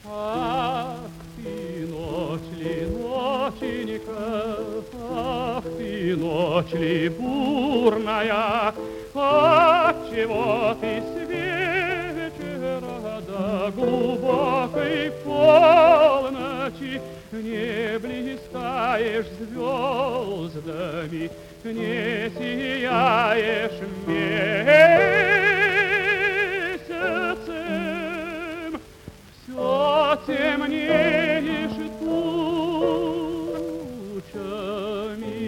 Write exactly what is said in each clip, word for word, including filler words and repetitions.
Ах ты, ночь ли, ноченька, ах ты, ночь ли бурная, отчего ты с вечера до глубокой полночи не блистаешь звездами, не сияешь месяцем, все темнеешь тучами.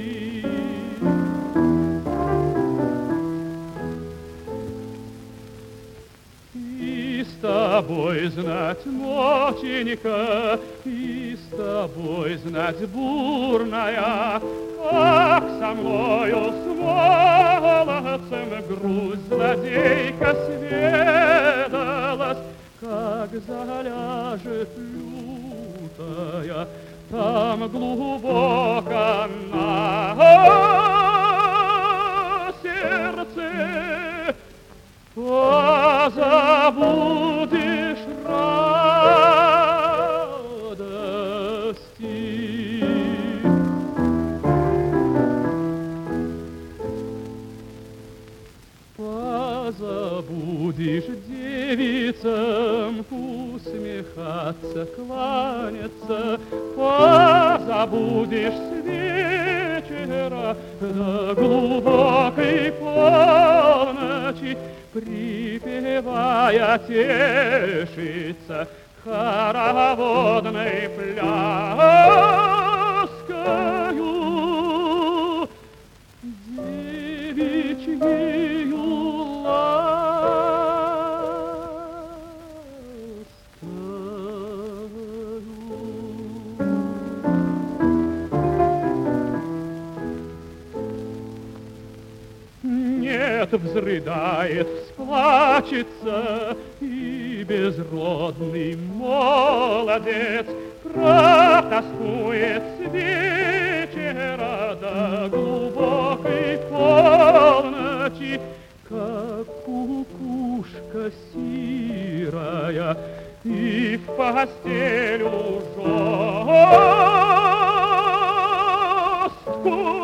И с тобой знать, ноченька, и с тобой знать бурная, как со мною с молодцем грусть злодейка сведалась, как заляжет лютая там глубоко на сердце, позабудешь радости. Позабудешь девицам усмехаться, кланяться, позабудешь с вечера до глубокой полночи, припевая тешиться хороводной пляскою, девичьею нет, взрыдает, всплачется, и безродный молодец протаскует с вечера до глубокой полночи, как кукушка сирая, и в постель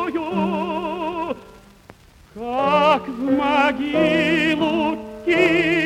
жесткую, как в могилу кинь.